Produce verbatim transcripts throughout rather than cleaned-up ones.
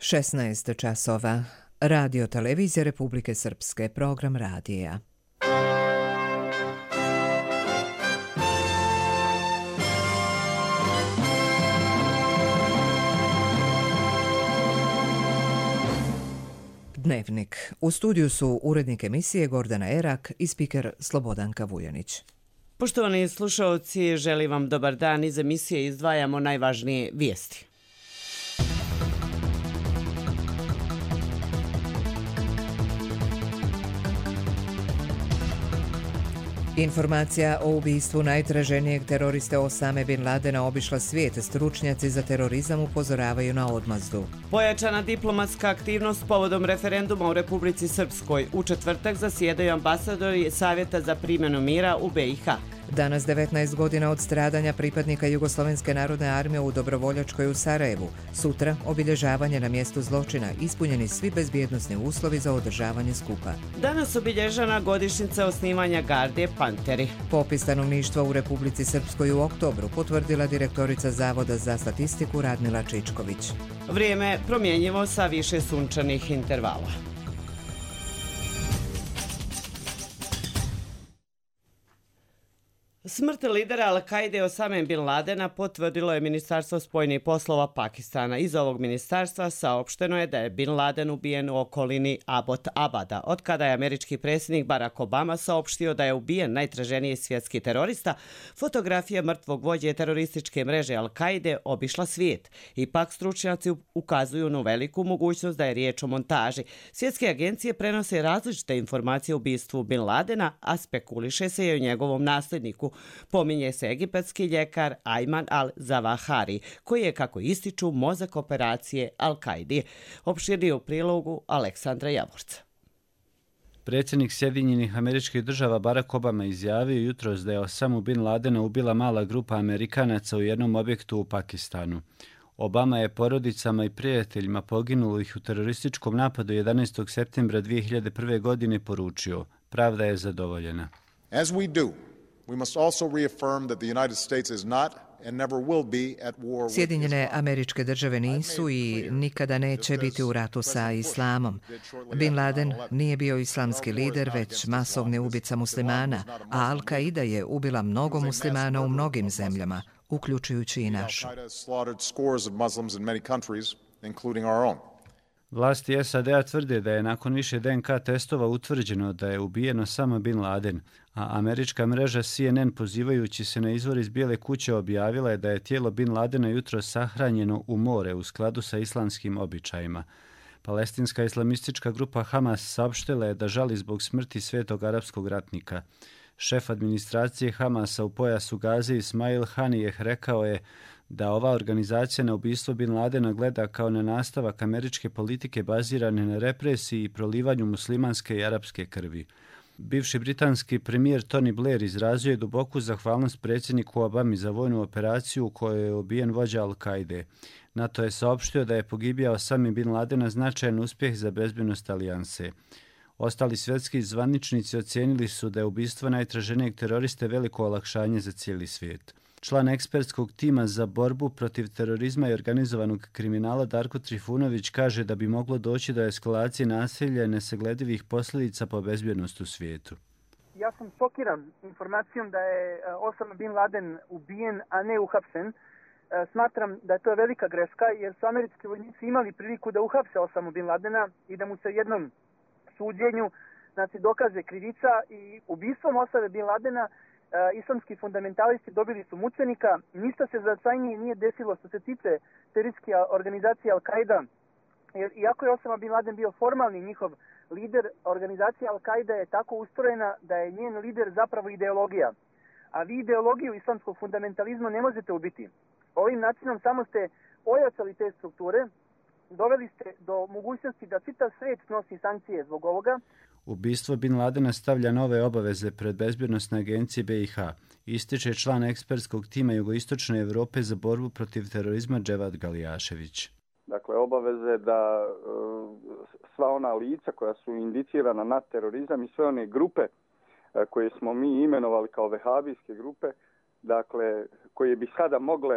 šesnaest časova. Radio Televizija Republike Srpske, program radija. Dnevnik. U studiju su urednik emisije Gordana Erak i spiker Slobodanka Vujanić. Poštovani slušaoci, želim vam dobar dan. Iz emisije izdvajamo najvažnije vijesti. Informacija o ubistvu najtraženijeg teroriste Osame Bin Ladena obišla svijet. Stručnjaci za terorizam upozoravaju na odmazdu. Pojačana diplomatska aktivnost povodom referenduma u Republici Srpskoj. U četvrtak zasjedaju ambasadori Savjeta za primjenu mira u B i H. Danas devetnaest godina od stradanja pripadnika Jugoslovenske narodne armije u Dobrovoljačkoj u Sarajevu. Sutra obilježavanje na mjestu zločina, ispunjeni svi bezbjednosni uslovi za održavanje skupa. Danas obilježana godišnjica osnivanja Garde Panteri. Popis stanovništva u Republici Srpskoj u oktobru potvrdila direktorica Zavoda za statistiku Radmila Čičković. Vrijeme promjenjivo sa više sunčanih intervala. Smrt lidera Al-Kaide Osame Bin Ladena potvrdilo je Ministarstvo spoljnih poslova Pakistana. Iz ovog ministarstva saopšteno je da je Bin Laden ubijen u okolini Abot Abada. Od kada je američki predsjednik Barack Obama saopštio da je ubijen najtraženiji svjetski terorista, fotografija mrtvog vođe terorističke mreže Al-Kaide obišla svijet. Ipak stručnjaci ukazuju na veliku mogućnost da je riječ o montaži. Svjetske agencije prenose različite informacije o ubistvu Bin Ladena, a spekuliše se i o njegovom nasljedniku. Pominje se egipatski ljekar Ayman al-Zawahiri, koji je, kako ističu, mozak operacije Al-Kaidi. Opširnije u prilogu Aleksandra Javorca. Predsjednik Sjedinjenih Američkih Država Barack Obama izjavio jutros da je Osamu Bin Ladena ubila mala grupa Amerikanaca u jednom objektu u Pakistanu. Obama je porodicama i prijateljima poginulih u terorističkom napadu jedanaestog septembra dvije hiljade prve. godine poručio: pravda je zadovoljena. As we do, we must also reaffirm that the United States is not and never will be at war with Sjedinjene Američke Države nisu i nikada neće biti u ratu sa islamom. Bin Laden nije bio islamski lider, već masovni ubica muslimana, a Al-Kaida je ubila mnogo muslimana u mnogim zemljama, uključujući i našu. Vlasti S A D-a tvrde da je nakon više D N K testova utvrđeno da je ubijen Osama Bin Laden, a američka mreža C N N, pozivajući se na izvor iz Bijele kuće, objavila je da je tijelo Bin Ladena jutros sahranjeno u more u skladu sa islamskim običajima. Palestinska islamistička grupa Hamas saopštila je da žali zbog smrti svetog arapskog ratnika. Šef administracije Hamasa u pojasu Gaze Ismail Haniyeh rekao je da ova organizacija na ubistvo Bin Ladena gleda kao na nastavak američke politike bazirane na represiji i prolivanju muslimanske i arapske krvi. Bivši britanski premijer Tony Blair izrazio je duboku zahvalnost predsjedniku Obami za vojnu operaciju u kojoj je ubijen vođa Al-Kaide. NATO je saopštio da je pogibija Osama Bin Ladena značajan uspjeh za bezbjednost alijanse. Ostali svjetski zvaničnici ocijenili su da je ubistvo najtraženijeg teroriste veliko olakšanje za cijeli svijet. Član ekspertskog tima za borbu protiv terorizma i organizovanog kriminala Darko Trifunović kaže da bi moglo doći do eskalacije nasilja i nesagledivih posljedica po bezbjednost u svijetu. Ja sam šokiran informacijom da je Osama Bin Laden ubijen, a ne uhapšen. Smatram da je to velika greška, jer su američki vojnici imali priliku da uhapse Osamu Bin Ladena i da mu se jednom suđenju znači, dokaže krivica, i ubistvom Osame Bin Ladena Uh, islamski fundamentalisti dobili su mučenika. Ništa se značajnije nije desilo što se tiče terorističke organizacije Al-Kaida. Jer iako je Osama Bin Laden bio formalni njihov lider, organizacija Al-Kaida je tako ustrojena da je njen lider zapravo ideologija. A vi ideologiju islamskog fundamentalizma ne možete ubiti. Ovim načinom samo ste ojačali te strukture, doveli ste do mogućnosti da čitav svijet snosi sankcije zbog ovoga. Ubistvo Bin Ladena stavlja nove obaveze pred bezbjednosne agencije B i H, ističe član ekspertskog tima Jugoistočne Europe za borbu protiv terorizma Dževad Galijašević. Dakle, obaveze da uh, sva ona lica koja su indicirana na terorizam i sve one grupe uh, koje smo mi imenovali kao vehabijske grupe, dakle, koje bi sada mogle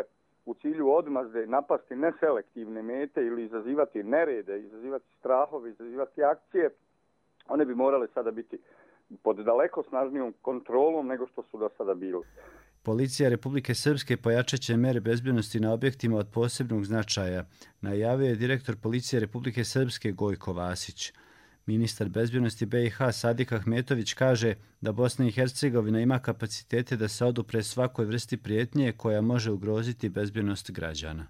u cilju odmazde napasti neselektivne mete ili izazivati nerede, izazivati strahove, izazivati akcije, one bi morale sada biti pod daleko snažnijom kontrolom nego što su do sada bili. Policija Republike Srpske pojačat će mere bezbednosti na objektima od posebnog značaja, najavio je direktor Policije Republike Srpske Gojko Vasić. Ministar bezbednosti B i H Sadik Ahmetović kaže da Bosna i Hercegovina ima kapacitete da se odupre svakoj vrsti prijetnje koja može ugroziti bezbednost građana.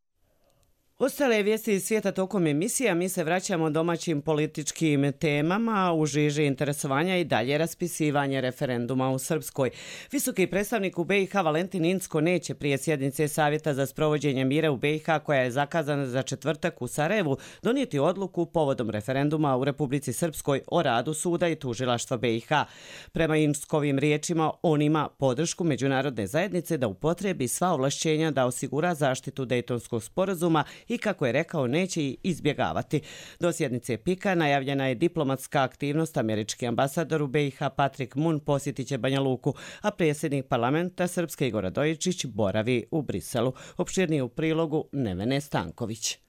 Ostale vijesti iz svijeta tokom emisija, mi se vraćamo domaćim političkim temama. U žiži interesovanja i dalje raspisivanje referenduma u Srpskoj. Visoki predstavnik u B i H Valentin Incko neće prije sjednice Savjeta za sprovođenje mira u B i H, koja je zakazana za četvrtak u Sarajevu, donijeti odluku povodom referenduma u Republici Srpskoj o radu suda i tužilaštva B i H. Prema Inckovim riječima, on ima podršku međunarodne zajednice da upotrebi sva ovlašćenja da osigura zaštitu Dejtonskog sporazuma i, kako je rekao, neće ih izbjegavati. Do sjednice Pika najavljena je diplomatska aktivnost. Američki ambasador u B i H Patrik Mun posjetit će Banja Luku, a predsjednik parlamenta Srpske Igor Radojičić boravi u Briselu. Opširnije u prilogu Nevene Stanković.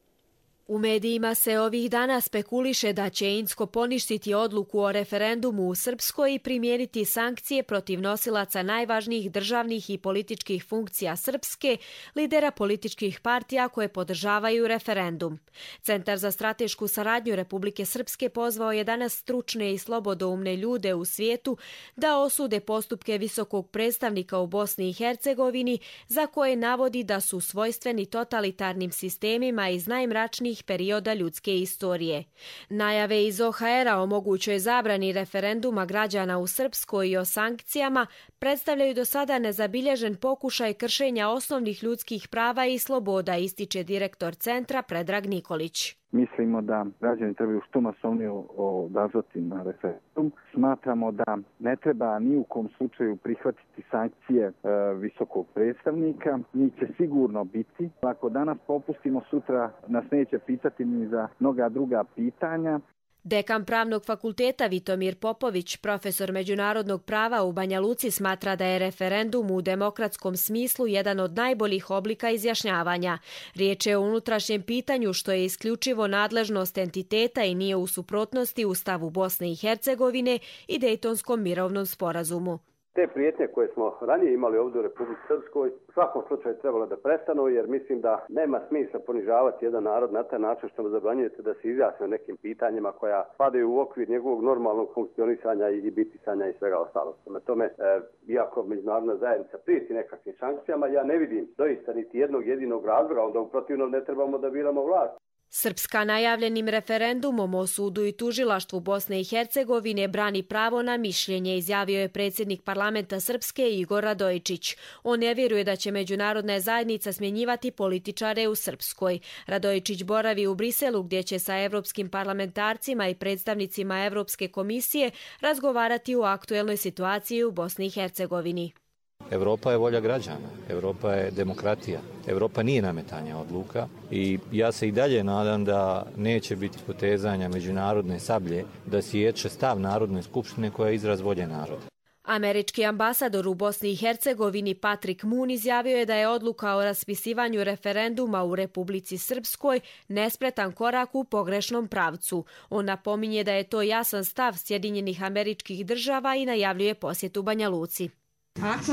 U medijima se ovih dana spekuliše da će Incko poništiti odluku o referendumu u Srpskoj i primijeniti sankcije protiv nosilaca najvažnijih državnih i političkih funkcija Srpske, lidera političkih partija koje podržavaju referendum. Centar za stratešku saradnju Republike Srpske pozvao je danas stručne i slobodoumne ljude u svijetu da osude postupke visokog predstavnika u Bosni i Hercegovini, za koje navodi da su svojstveni totalitarnim sistemima iz najmračnijih perioda ljudske istorije. Najave iz O H R-a o mogućoj zabrani referenduma građana u Srpskoj i o sankcijama predstavljaju do sada nezabilježen pokušaj kršenja osnovnih ljudskih prava i sloboda, ističe direktor centra Predrag Nikolić. Mislimo da građani trebaju što masovnije odazvati na referendum. Smatramo da ne treba ni u kom slučaju prihvatiti sankcije e, visokog predstavnika. Njih će sigurno biti. Ako danas popustimo, sutra nas neće pitati ni za mnoga druga pitanja. Dekan Pravnog fakulteta Vitomir Popović, profesor međunarodnog prava u Banja Luci, smatra da je referendum u demokratskom smislu jedan od najboljih oblika izjašnjavanja. Riječ je o unutrašnjem pitanju što je isključivo nadležnost entiteta i nije u suprotnosti Ustavu Bosne i Hercegovine i Dejtonskom mirovnom sporazumu. Te prijetnje koje smo ranije imali ovdje u Republici Srpskoj u svakom slučaju trebalo da prestanu, jer mislim da nema smisla ponižavati jedan narod na taj način što mu zabranjujete da se izjasni o nekim pitanjima koja padaju u okvir njegovog normalnog funkcionisanja i bitisanja i svega ostalog. Prema tome, e, iako međunarodna zajednica prijeti nekakvim sankcijama, ja ne vidim doista niti jednog jedinog razloga, onda u protivnom ne trebamo da biramo vlast. Srpska najavljenim referendumom o sudu i tužilaštvu Bosne i Hercegovine brani pravo na mišljenje, izjavio je predsjednik parlamenta Srpske Igor Radojičić. On ne vjeruje da će međunarodna zajednica smjenjivati političare u Srpskoj. Radojičić boravi u Briselu, gdje će sa evropskim parlamentarcima i predstavnicima Evropske komisije razgovarati o aktuelnoj situaciji u Bosni i Hercegovini. Evropa je volja građana, Evropa je demokratija, Evropa nije nametanje odluka i ja se i dalje nadam da neće biti potezanja međunarodne sablje da siječe stav Narodne skupštine koja je izraz volje naroda. Američki ambasador u Bosni i Hercegovini Patrik Mun izjavio je da je odluka o raspisivanju referenduma u Republici Srpskoj nespretan korak u pogrešnom pravcu. On napominje da je to jasan stav Sjedinjenih Američkih Država i najavljuje posjetu Banja Luci. Ako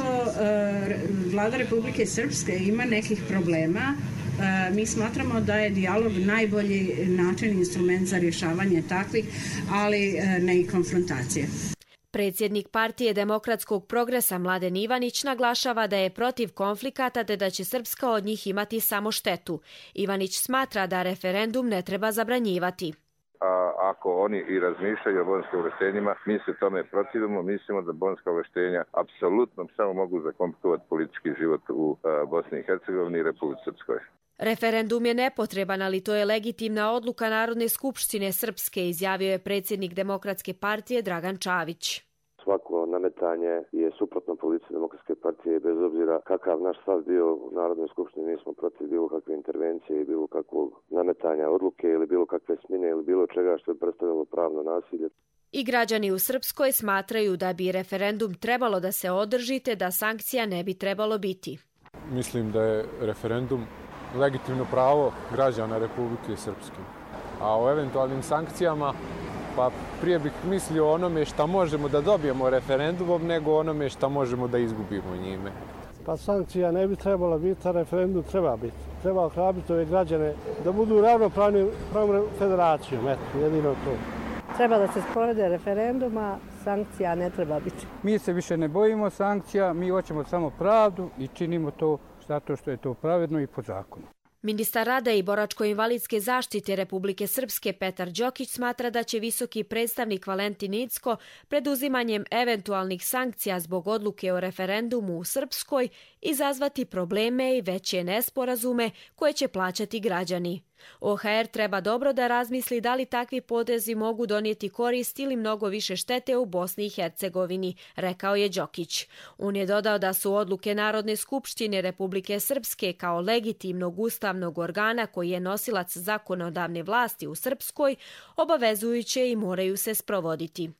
e, vlada Republike Srpske ima nekih problema, e, mi smatramo da je dijalog najbolji način, instrument za rješavanje takvih, ali e, ne i konfrontacije. Predsjednik partije Demokratskog progresa Mladen Ivanić naglašava da je protiv konflikata te da će Srpska od njih imati samo štetu. Ivanić smatra da referendum ne treba zabranjivati. A ako oni i razmišljaju o bonskim ovlaštenjima, mi se tome protivimo. Mislimo da bonska ovlaštenja apsolutno samo mogu zakomplikovati politički život u Bosni i Hercegovini i Republici Srpskoj. Referendum je nepotreban, ali to je legitimna odluka Narodne skupštine Srpske, izjavio je predsjednik Demokratske partije Dragan Čavić. Svako nametanje je suprotno politici Demokratske partije, bez obzira kakav naš stav bio u Narodnoj skupštini, mi smo protiv bilo kakve intervencije i bilo kakvog nametanja odluke ili bilo kakve smjene ili bilo čega što je predstavljalo pravno nasilje. I građani u Srpskoj smatraju da bi referendum trebalo da se održi te da sankcija ne bi trebalo biti. mislim da je referendum legitimno pravo građana Republike Srpske. A o eventualnim sankcijama, pa prije bih mislio o onome šta možemo da dobijemo referendumom, nego onome šta možemo da izgubimo njime. Pa sankcija ne bi trebala biti, a referendum treba biti. Treba ohrabriti ove građane da budu ravnopravni pravnom federacijom, eto, jedino to. Treba da se sprovede referenduma, sankcija ne treba biti. Mi se više ne bojimo sankcija, mi hoćemo samo pravdu i činimo to zato što je to pravedno i po zakonu. Ministar rada i boračko-invalidske zaštite Republike Srpske Petar Đokić smatra da će visoki predstavnik Valentin Incko preduzimanjem eventualnih sankcija zbog odluke o referendumu u Srpskoj izazvati probleme i veće nesporazume koje će plaćati građani. O H R treba dobro da razmisli da li takvi potezi mogu donijeti korist ili mnogo više štete u Bosni i Hercegovini, rekao je Đokić. On je dodao da su odluke Narodne skupštine Republike Srpske kao legitimnog ustavnog organa koji je nosilac zakonodavne vlasti u Srpskoj obavezujuće i moraju se sprovoditi.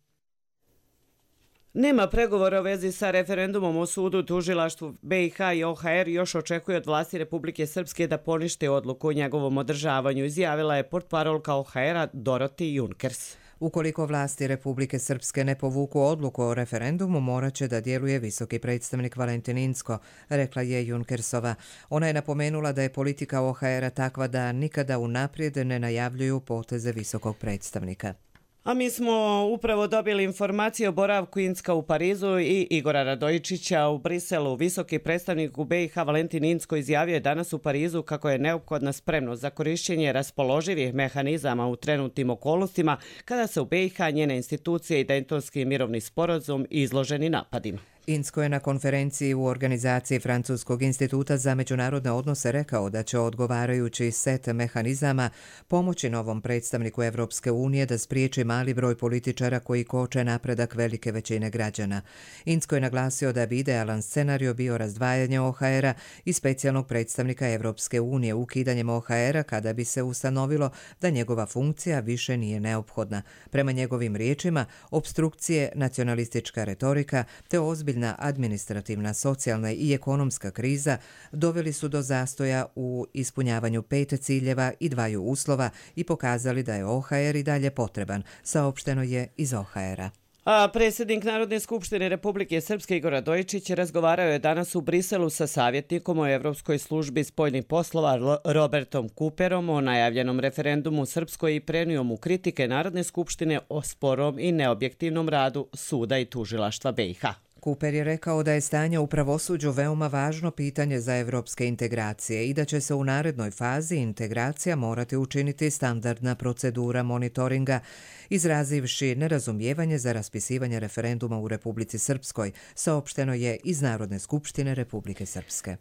Nema pregovora u vezi sa referendumom o sudu, tužilaštvu B i H i O H R još očekuje od vlasti Republike Srpske da ponište odluku o njegovom održavanju, izjavila je portparolka O H R-a Doroti Junkers. Ukoliko vlasti Republike Srpske ne povuku odluku o referendumu, morat će da djeluje visoki predstavnik Valentin Incko, rekla je Junkersova. Ona je napomenula da je politika O H R-a takva da nikada unaprijed ne najavljuju poteze visokog predstavnika. A mi smo upravo dobili informacije o boravku Incka u Parizu i Igora Radojičića u Briselu. Visoki predstavnik u B i H Valentin Incko izjavio je danas u Parizu kako je neophodna spremnost za korišćenje raspoloživih mehanizama u trenutnim okolnostima kada se u B i H njene institucije i Daytonski mirovni sporazum izloženi napadima. Incko je na konferenciji u organizaciji Francuskog instituta za međunarodne odnose rekao da će odgovarajući set mehanizama pomoći novom predstavniku Evropske unije da spriječi mali broj političara koji koče napredak velike većine građana. Incko je naglasio da bi idealan scenario bio razdvajanje O H R-a i specijalnog predstavnika Evropske unije ukidanjem O H R-a kada bi se ustanovilo da njegova funkcija više nije neophodna. Prema njegovim riječima, opstrukcije, nacionalistička retorika te ozbiljna administrativna, socijalna i ekonomska kriza doveli su do zastoja u ispunjavanju pet ciljeva i dvaju uslova i pokazali da je O H R i dalje potreban, saopšteno je iz O H R-a. A predsjednik Narodne skupštine Republike Srpske Igor Radojičić razgovarao je danas u Briselu sa savjetnikom u Evropskoj službi spoljnih poslova Robertom Cooperom o najavljenom referendumu u Srpskoj i prenio mu kritike Narodne skupštine o sporom i neobjektivnom radu suda i tužilaštva B i H. Cooper je rekao da je stanje u pravosuđu veoma važno pitanje za evropske integracije i da će se u narednoj fazi integracija morati učiniti standardna procedura monitoringa, izrazivši nerazumijevanje za raspisivanje referenduma u Republici Srpskoj, saopšteno je iz Narodne skupštine Republike Srpske.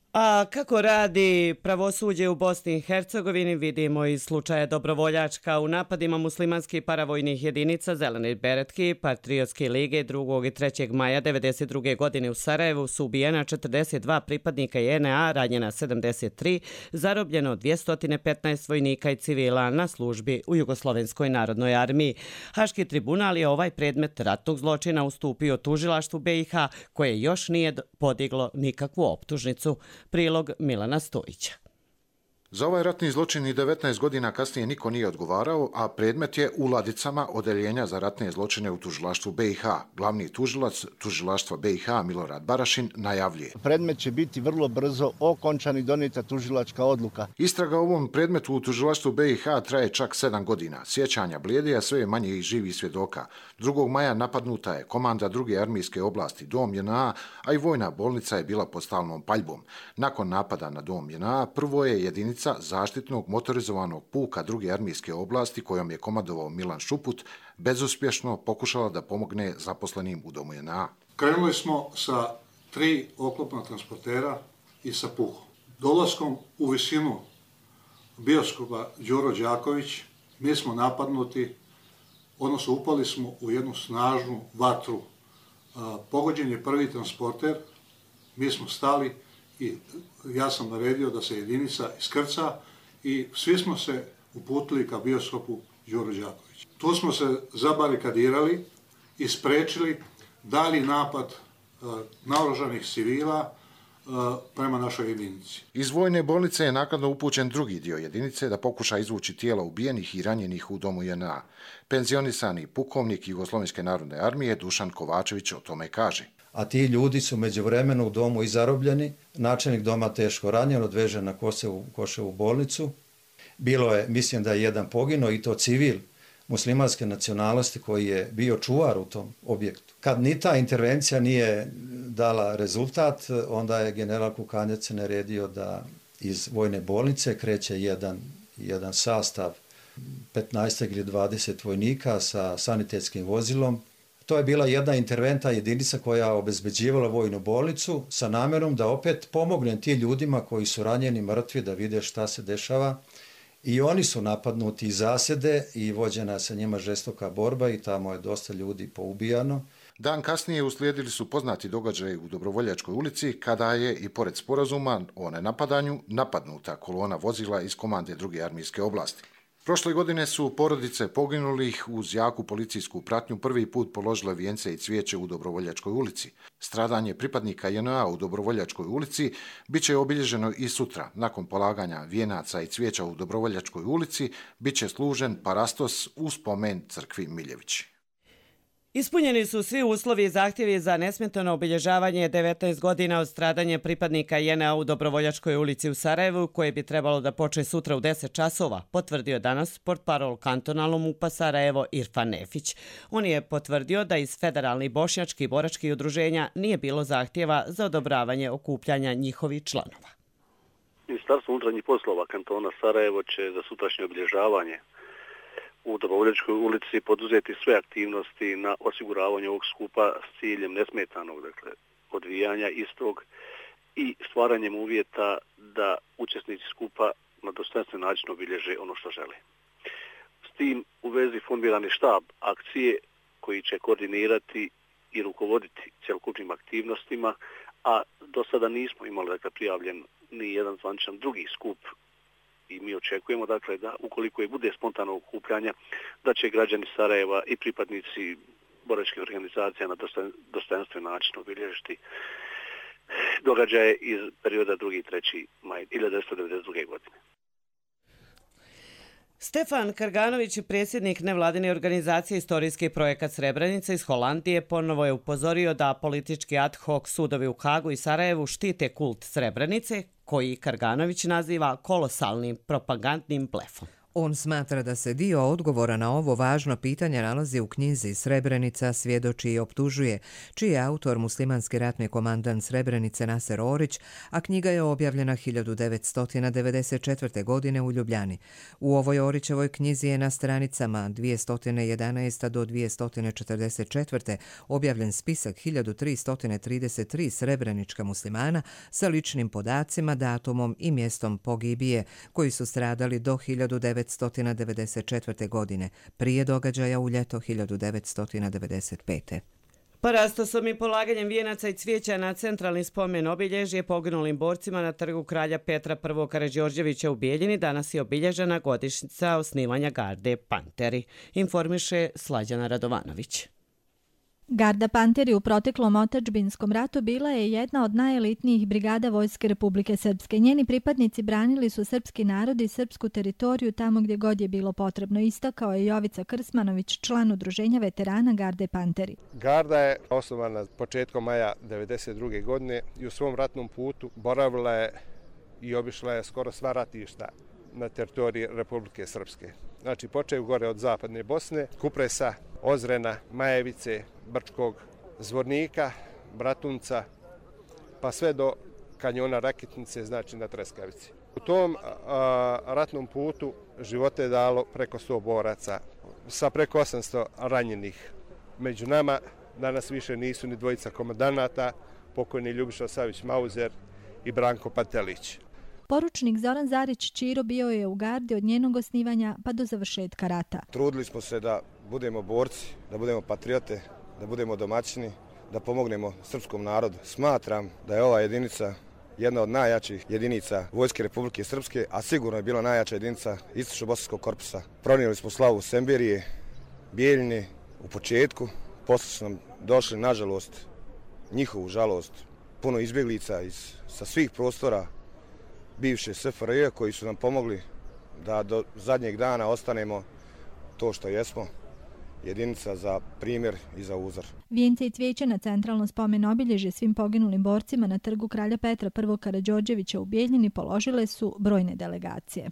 A kako radi pravosuđe u Bosni i Hercegovini vidimo iz slučaja Dobrovoljačka u napadima muslimanskih paravojnih jedinica Zelene beretki Patriotske lige drugog i trećeg maja devedeset druge godine u Sarajevu su ubijena četrdeset dva pripadnika J N A, ranjena sedamdeset tri, zarobljeno dvjesto petnaest vojnika i civila na službi u Jugoslovenskoj narodnoj armiji. Haški tribunal je ovaj predmet ratnog zločina ustupio tužilaštvu B i H koje još nije podiglo nikakvu optužnicu. Prilog Milana Stojića. Za ovaj ratni zločin i devetnaest godina kasnije niko nije odgovarao, a predmet je u ladicama Odeljenja za ratne zločine u tužilaštvu B i H. Glavni tužilac tužilaštva B i H Milorad Barašin najavljuje. Predmet će biti vrlo brzo okončan i donijeta tužilačka odluka. Istraga o ovom predmetu u tužilaštvu B i H traje čak sedam godina. Sjećanja blijede, a sve je manje i živih svjedoka. drugog maja napadnuta je komanda druge armijske oblasti Dom J N A, a i vojna bolnica je bila pod stalnom paljbom. Nakon napada na Dom J N A, prvo je jedinica zaštitnog motorizovanog puka druge armijske oblasti kojom je komandovao Milan Šuput bezuspješno pokušala da pomogne zaposlenim u Domu J N A. Krenuli smo sa tri oklopna transportera i sa puhom. Dolaskom u visinu bioskopa Đuro Đaković mi smo napadnuti, odnosno upali smo u jednu snažnu vatru. Pogođen je prvi transporter, mi smo stali i ja sam naredio da se jedinica iskrca i svi smo se uputili ka bioskopu Đuro Đaković. Tu smo se zabarikadirali i sprečili dalji napad naoružanih civila prema našoj jedinici. Iz vojne bolnice je naknadno upućen drugi dio jedinice da pokuša izvući tijela ubijenih i ranjenih u domu J N A. Penzionisani pukovnik Jugoslovenske narodne armije Dušan Kovačević o tome kaže. A ti ljudi su međuvremeno u domu i zarobljeni. Načelnik doma teško ranjen, odvežen na Koševu, Koševu bolnicu. Bilo je, mislim da je jedan poginuo i to civil muslimanske nacionalnosti koji je bio čuvar u tom objektu. Kad ni ta intervencija nije dala rezultat, onda je general Kukanjac naredio da iz vojne bolnice kreće jedan, jedan sastav petnaest ili dvadeset vojnika sa sanitetskim vozilom. To je bila jedna interventna jedinica koja obezbeđivala vojnu bolnicu sa namjerom da opet pomogne ti ljudima koji su ranjeni, mrtvi, da vide šta se dešava. I oni su napadnuti iz zasede i vođena sa njima žestoka borba i tamo je dosta ljudi poubijano. Dan kasnije uslijedili su poznati događaji u Dobrovoljačkoj ulici kada je i pored sporazuma o nenapadanju napadnuta kolona vozila iz komande druge armijske oblasti. Prošle godine su porodice poginulih uz jaku policijsku pratnju prvi put položile vijence i cvijeće u Dobrovoljačkoj ulici. Stradanje pripadnika J N A u Dobrovoljačkoj ulici bit će obilježeno i sutra. Nakon polaganja vijenaca i cvijeća u Dobrovoljačkoj ulici bit će služen parastos u spomen crkvi Miljevići. Ispunjeni su svi uslovi i zahtjevi za nesmetano obilježavanje devetnaest godina od stradanja pripadnika J N A u Dobrovoljačkoj ulici u Sarajevu, koje bi trebalo da počne sutra u deset časova, potvrdio danas portparol kantonalnog M U P-a Sarajevo Irfan Nefić. On je potvrdio da iz federalnih bošnjačkih i boračkih udruženja nije bilo zahtjeva za odobravanje okupljanja njihovih članova. Ministarstvo unutarnjih poslova kantona Sarajevo će za sutrašnje obilježavanje u Dobrovoljačkoj ulici poduzeti sve aktivnosti na osiguravanju ovog skupa s ciljem nesmetanog, dakle, odvijanja istog i stvaranjem uvjeta da učesnici skupa na dostojanstven način obilježe ono što žele. S tim u vezi formirani štab akcije koji će koordinirati i rukovoditi cjelokupnim aktivnostima, a do sada nismo imali, dakle, prijavljen ni jedan zvaničan drugi skup. I mi očekujemo, dakle, da ukoliko je bude spontano okupljanja, da će građani Sarajeva i pripadnici boračkih organizacija na dostojanstven način obilježiti događaje iz perioda drugi i treći maj hiljadu devetsto devedeset druge. godine. Stefan Karganović, predsjednik nevladine organizacije Istorijski projekat Srebrenica iz Holandije, ponovo je upozorio da politički ad hoc sudovi u Hagu i Sarajevu štite kult Srebrenice, koji Karganović naziva kolosalnim propagandnim blefom. On smatra da se dio odgovora na ovo važno pitanje nalazi u knjizi Srebrenica svjedoči i optužuje, čiji je autor muslimanski ratni komandant Srebrenice Naser Orić, a knjiga je objavljena hiljadu devetsto devedeset četvrte. godine u Ljubljani. U ovoj Orićevoj knjizi je na stranicama dvjesto jedanaest do dvjesto četrdeset četvrte. objavljen spisak hiljadu tristo trideset tri srebrenička muslimana sa ličnim podacima, datumom i mjestom pogibije, koji su stradali do hiljadu devetsto devedeset četvrte. godine, prije događaja u ljeto hiljadu devetsto devedeset pete. Parastosom i polaganjem vijenaca i cvijeća na centralni spomen obilježje poginulim borcima na trgu kralja Petra I. Karađorđevića u Bijeljini danas je obilježena godišnjica osnivanja Garde Panteri, informiše Slađana Radovanović. Garda Panteri u proteklom otadžbinskom ratu bila je jedna od najelitnijih brigada Vojske Republike Srpske. Njeni pripadnici branili su srpski narod i srpsku teritoriju tamo gdje god je bilo potrebno, istakao je Jovica Krsmanović, član udruženja veterana Garde Panteri. Garda je osnovana početkom maja devedeset druge. godine i u svom ratnom putu boravila je i obišla je skoro sva ratišta na teritoriji Republike Srpske. Znači, počeju gore od zapadne Bosne, Kupresa, Ozrena, Majevice, Brčkog, Zvornika, Bratunca, pa sve do kanjona Rakitnice, znači na Treskavici. U tom a, ratnom putu živote je dalo preko sto boraca, sa preko osamsto ranjenih. Među nama danas više nisu ni dvojica komandanata, pokojni Ljubiša Savić Mauzer i Branko Patelić. Poručnik Zoran Zarić Čiro bio je u gardi od njenog osnivanja pa do završetka rata. Trudili smo se da budemo borci, da budemo patriote, da budemo domaćini, da pomognemo srpskom narodu. Smatram da je ova jedinica jedna od najjačih jedinica Vojske Republike Srpske, a sigurno je bila najjača jedinica Istočno-bosanskog korpusa. Pronijeli smo slavu Semberije, Bijeljine u početku, posle su nam došli, nažalost, njihovu žalost, puno izbjeglica iz, sa svih prostora bivše S F R J koji su nam pomogli da do zadnjeg dana ostanemo to što jesmo, jedinica za primjer i za uzor. Vijence i cvijeće na centralno spomen obilježje svim poginulim borcima na trgu Kralja Petra I. Karađorđevića u Bijeljini položile su brojne delegacije.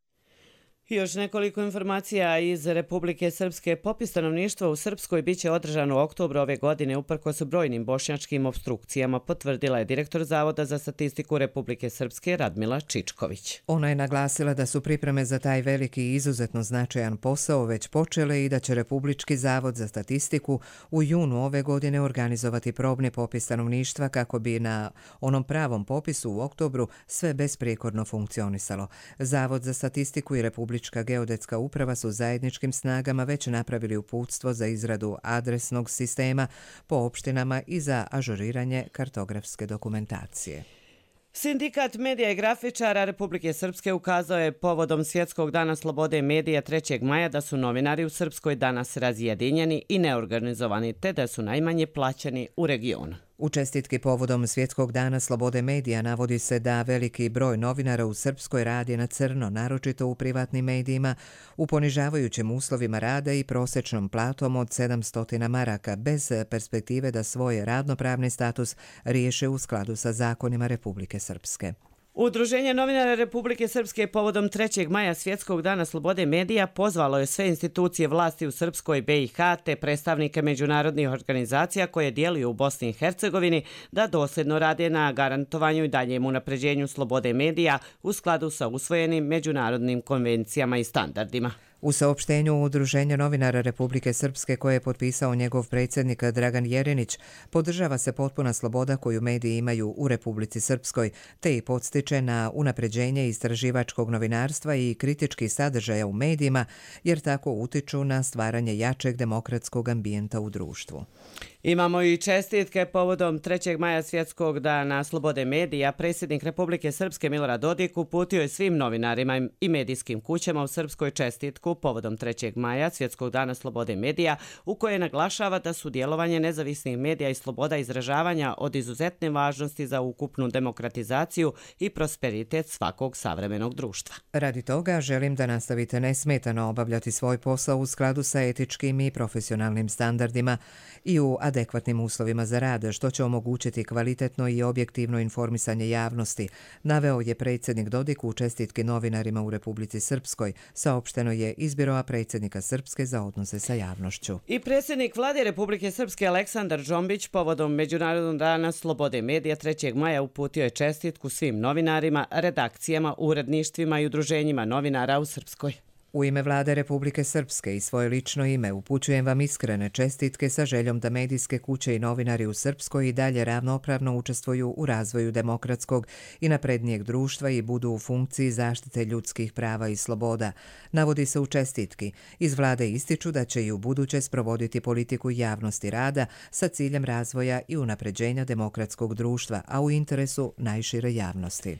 Još nekoliko informacija iz Republike Srpske. Popis stanovništva u Srpskoj biće održan u oktobru ove godine uprkos brojnim bošnjačkim opstrukcijama, potvrdila je direktor Zavoda za statistiku Republike Srpske Radmila Čičković. Ona je naglasila da su pripreme za taj veliki i izuzetno značajan posao već počele i da će Republički zavod za statistiku u junu ove godine organizovati probni popis stanovništva kako bi na onom pravom popisu u oktobru sve besprijekorno funkcionisalo. Zavod za statistiku i Republički Republička geodetska uprava su zajedničkim snagama već napravili uputstvo za izradu adresnog sistema po opštinama i za ažuriranje kartografske dokumentacije. Sindikat medija i grafičara Republike Srpske ukazao je povodom Svjetskog dana slobode medija trećeg maja da su novinari u Srpskoj danas razjedinjeni i neorganizovani, te da su najmanje plaćeni u regionu. U čestitki povodom Svjetskog dana slobode medija navodi se da veliki broj novinara u Srpskoj radi na crno, naročito u privatnim medijima, u ponižavajućim uslovima rada i prosječnom platom od sedamsto maraka, bez perspektive da svoj radnopravni status riješe u skladu sa zakonima Republike Srpske. Udruženje novinara Republike Srpske povodom trećeg maja Svjetskog dana slobode medija pozvalo je sve institucije vlasti u Srpskoj B i H te predstavnike međunarodnih organizacija koje djeluju u Bosni i Hercegovini da dosljedno rade na garantovanju i daljem unapređenju slobode medija u skladu sa usvojenim međunarodnim konvencijama i standardima. U saopštenju Udruženja novinara Republike Srpske koje je potpisao njegov predsjednik Dragan Jerinić, podržava se potpuna sloboda koju mediji imaju u Republici Srpskoj, te i podstiče na unapređenje istraživačkog novinarstva i kritičkih sadržaja u medijima, jer tako utiču na stvaranje jačeg demokratskog ambijenta u društvu. Imamo i čestitke povodom trećeg maja Svjetskog dana slobode medija. Predsjednik Republike Srpske Milorad Dodik uputio je svim novinarima i medijskim kućama u Srpskoj čestitku povodom trećeg maja Svjetskog dana slobode medija, u kojoj naglašava da su djelovanje nezavisnih medija i sloboda izražavanja od izuzetne važnosti za ukupnu demokratizaciju i prosperitet svakog savremenog društva. Radi toga želim da nastavite nesmetano obavljati svoj posao u skladu sa etičkim i profesionalnim standardima i u adekvatnim uslovima za rad, što će omogućiti kvalitetno i objektivno informisanje javnosti, naveo je predsjednik Dodik u čestitki novinarima u Republici Srpskoj, saopšteno je iz Biroa predsjednika Srpske za odnose sa javnošću. I predsjednik Vlade Republike Srpske Aleksandar Džombić povodom Međunarodnog dana slobode medija trećeg maja uputio je čestitku svim novinarima, redakcijama, uredništvima i udruženjima novinara u Srpskoj. U ime Vlade Republike Srpske i svoje lično ime upućujem vam iskrene čestitke sa željom da medijske kuće i novinari u Srpskoj i dalje ravnopravno učestvuju u razvoju demokratskog i naprednijeg društva i budu u funkciji zaštite ljudskih prava i sloboda, navodi se u čestitki. Iz Vlade ističu da će i u buduće sprovoditi politiku javnosti rada sa ciljem razvoja i unapređenja demokratskog društva, a u interesu najšire javnosti.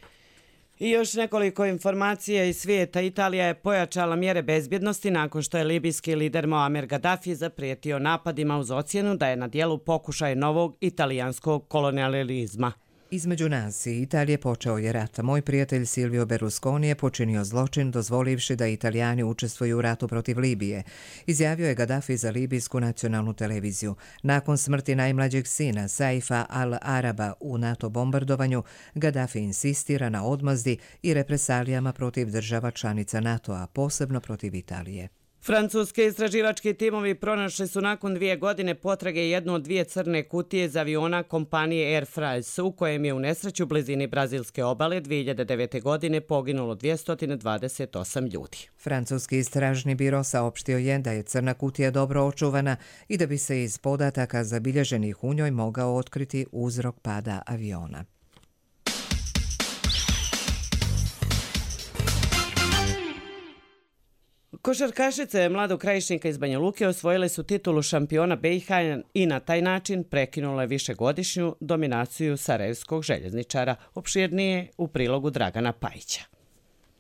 I još nekoliko informacija iz svijeta. Italija je pojačala mjere bezbjednosti nakon što je libijski lider Muammar Gaddafi zaprijetio napadima uz ocjenu da je na dijelu pokušaj novog italijanskog kolonijalizma. Između nas i Italije počeo je rat. Moj prijatelj Silvio Berlusconi je počinio zločin dozvolivši da Italijani učestvuju u ratu protiv Libije, izjavio je Gaddafi za libijsku nacionalnu televiziju. Nakon smrti najmlađeg sina Saifa al-Araba u NATO bombardovanju, Gaddafi insistira na odmazdi i represalijama protiv država članica NATO-a, posebno protiv Italije. Francuske istraživački timovi pronašli su nakon dvije godine potrage jednu od dvije crne kutije iz aviona kompanije Air France, u kojem je u nesreću blizini brazilske obale dvije hiljade devete. godine poginulo dvjesto dvadeset osam ljudi. Francuski istražni biro saopštio je da je crna kutija dobro očuvana i da bi se iz podataka zabilježenih u njoj mogao otkriti uzrok pada aviona. Košarkašice mladog Krajišnika iz Banja Luke osvojile su titulu šampiona B i H i na taj način prekinule višegodišnju dominaciju sarajevskog željezničara. Opširnije u prilogu Dragana Pajića.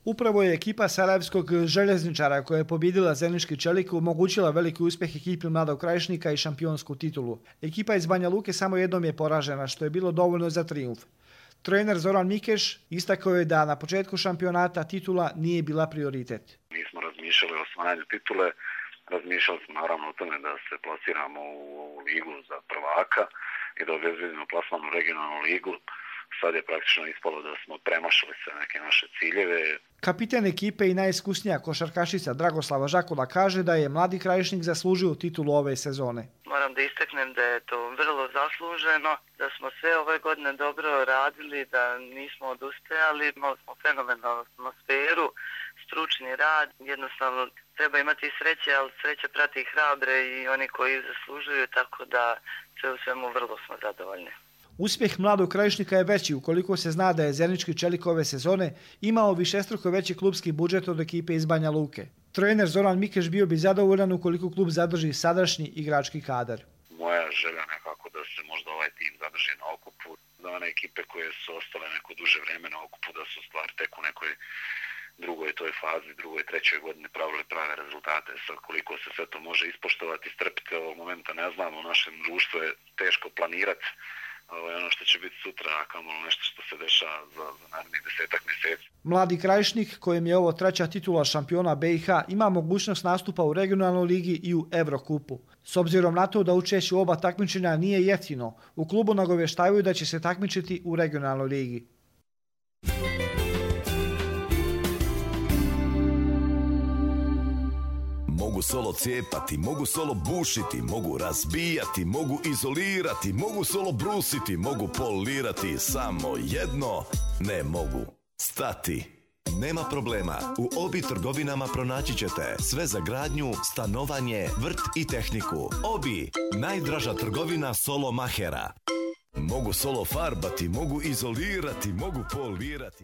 Upravo je ekipa sarajevskog željezničara koja je pobjedila Zenički Čelik omogućila veliki uspjeh ekipi Mladog Krajišnika i šampionsku titulu. Ekipa iz Banja Luke samo jednom je poražena, što je bilo dovoljno za trijumf. Trener Zoran Mikeš istakao je da na početku šampionata titula nije bila prioritet. Nismo razmišljali o osvajanju titule, razmišljali smo naravno o tome da se plasiramo u ligu za prvaka i da obezbedimo plasman u regionalnu ligu. Sad je praktično ispalo da smo premašili sve neke naše ciljeve. Kapiten ekipe i najiskusnija košarkašica Dragoslava Žakula kaže da je Mladi Krajišnik zaslužio titulu ove sezone. Moram da istaknem da je to vrlo zasluženo, da smo sve ove godine dobro radili, da nismo odustajali, imali smo fenomenalnu atmosferu, stručni rad. Jednostavno treba imati sreće, ali sreća prati hrabre i oni koji zaslužuju, tako da sve u svemu vrlo smo zadovoljni. Uspjeh Mladog Krajišnika je veći ukoliko se zna da je Zenički Čelik ove sezone imao višestruko veći klubski budžet od ekipe iz Banja Luke. Trener Zoran Mikeš bio bi zadovoljan ukoliko klub zadrži sadašnji igrački kadar. Moja želja nekako da se možda ovaj tim zadrži na okupu, da one ekipe koje su ostale neko duže vreme na okupu, da su stvari tek u nekoj drugoj toj fazi, drugoj, trećoj godini pravili prave rezultate. Sad koliko se sve to može ispoštovati, strpiti ovog momenta ne znam, u našem društvu je teško planirati. Ovo je ono što će biti sutra, a kamoli nešto što se dešava za, za narednih desetak mjeseci. Mladi Krajišnik, kojem je ovo treća titula šampiona B i H, ima mogućnost nastupa u regionalnoj ligi i u Evrokupu. S obzirom na to da učešće u oba takmičenja nije jeftino, u klubu nagovještavaju da će se takmičiti u regionalnoj ligi. Mogu solo cijepati, mogu solo bušiti, mogu razbijati, mogu izolirati, mogu solo brusiti, mogu polirati, samo jedno ne mogu stati. Nema problema, u Obi trgovinama pronaći ćete sve za gradnju, stanovanje, vrt i tehniku. Obi, najdraža trgovina solo mahera. Mogu solo farbati, mogu izolirati, mogu polirati.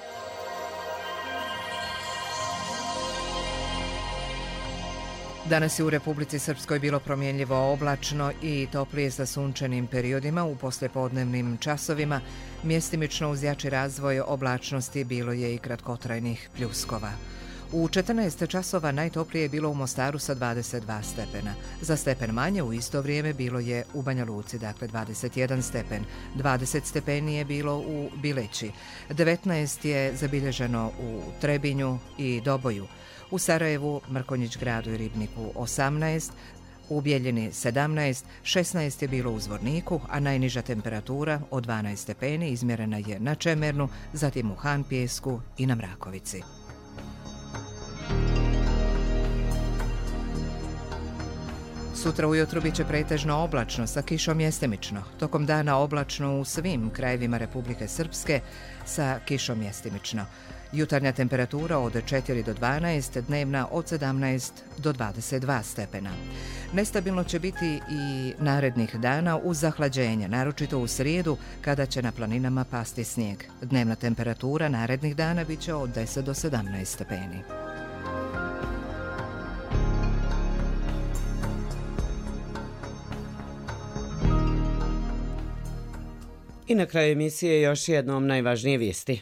Danas je u Republici Srpskoj bilo promjenljivo oblačno i toplije sa sunčanim periodima u poslijepodnevnim časovima. Mjestimično uz jači razvoj oblačnosti bilo je i kratkotrajnih pljuskova. U četrnaest časova najtoplije je bilo u Mostaru sa dvadeset dva stepena. Za stepen manje u isto vrijeme bilo je u Banja Luci, dakle dvadeset jedan stepen. dvadeset stepeni je bilo u Bileći. devetnaest je zabilježeno u Trebinju i Doboju. U Sarajevu, Mrkonjić Gradu i Ribniku osamnaest, u Bijeljini sedamnaest, šesnaest je bilo u Zvorniku, a najniža temperatura od dvanaest stepeni izmjerena je na Čemernu, zatim u Hanpijesku i na Mrakovici. Sutra ujutru bit će pretežno oblačno sa kišom mjestimično. Tokom dana oblačno u svim krajevima Republike Srpske sa kišom mjestimično. Jutarnja temperatura od četiri do dvanaest, dnevna od sedamnaest do dvadeset dva stepena. Nestabilno će biti i narednih dana uz zahlađenje, naročito u srijedu kada će na planinama pasti snijeg. Dnevna temperatura narednih dana bit će od deset do sedamnaest stepeni. I na kraju emisije još jednom najvažnije vijesti.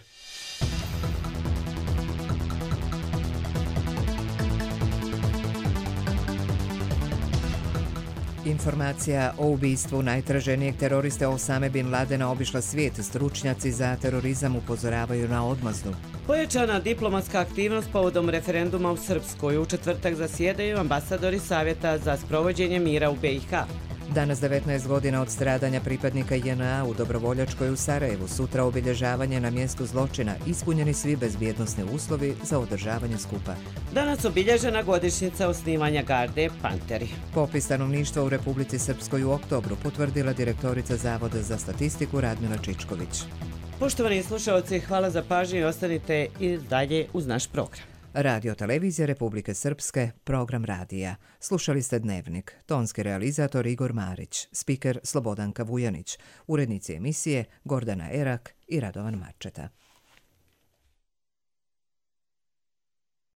Informacija o ubistvu najtraženijeg teroriste Osame Bin Ladena obišla svijet. Stručnjaci za terorizam upozoravaju na odmazdu. Pojačana diplomatska aktivnost povodom referenduma u Srpskoj. U četvrtak zasjedaju ambasadori Savjeta za sprovođenje mira u B i H. Danas devetnaest godina od stradanja pripadnika J N A u Dobrovoljačkoj u Sarajevu. Sutra obilježavanje na mjestu zločina. Ispunjeni svi bezbjednosni uslovi za održavanje skupa. Danas obilježena godišnjica osnivanja garde Panteri. Popis stanovništva u Republici Srpskoj u oktobru potvrdila direktorica Zavoda za statistiku Radmila Čičković. Poštovani slušalci, hvala za pažnju i ostanite i dalje uz naš program. Radio Televizija Republike Srpske, program radija. Slušali ste Dnevnik, tonski realizator Igor Marić, spiker Slobodanka Vujanić, urednici emisije Gordana Erak i Radovan Marčeta.